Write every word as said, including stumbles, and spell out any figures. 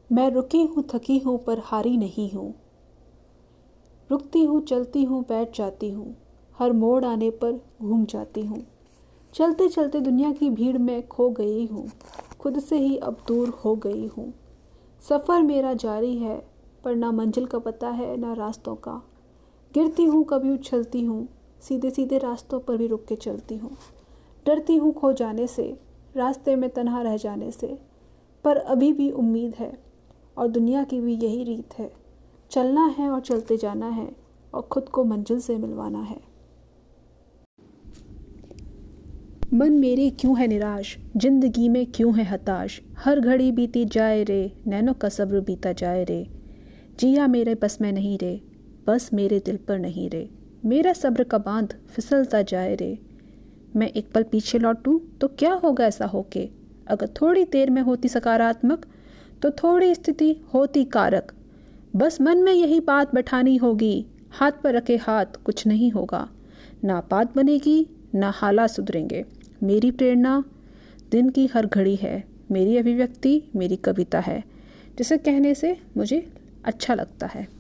मैं रुकी हूँ, थकी हूँ, पर हारी नहीं हूँ। रुकती हूँ, चलती हूँ, बैठ जाती हूँ, हर मोड़ आने पर घूम जाती हूँ। चलते चलते दुनिया की भीड़ में खो गई हूँ, खुद से ही अब दूर हो गई हूँ। सफ़र मेरा जारी है, पर ना मंजिल का पता है ना रास्तों का। गिरती हूँ, कभी उछलती हूँ, सीधे सीधे रास्तों पर भी रुक के चलती हूँ। डरती हूँ खो जाने से, रास्ते में तन्हा रह जाने से, पर अभी भी उम्मीद है और दुनिया की भी यही रीत है। चलना है और चलते जाना है और ख़ुद को मंजिल से मिलवाना है। मन मेरी क्यों है निराश, जिंदगी में क्यों है हताश। हर घड़ी बीती जाए रे, नैनों का सब्र बीता जाए रे। जिया मेरे बस में नहीं रे, बस मेरे दिल पर नहीं रे। मेरा सब्र का बांध फिसलता जाए रे। मैं एक पल पीछे लौटूं तो क्या होगा ऐसा होके। अगर थोड़ी देर में होती सकारात्मक तो थोड़ी स्थिति होती कारक। बस मन में यही बात बैठानी होगी, हाथ पर रखे हाथ कुछ नहीं होगा। ना बात बनेगी ना हालात सुधरेंगे। मेरी प्रेरणा दिन की हर घड़ी है, मेरी अभिव्यक्ति मेरी कविता है, जिसे कहने से मुझे अच्छा लगता है।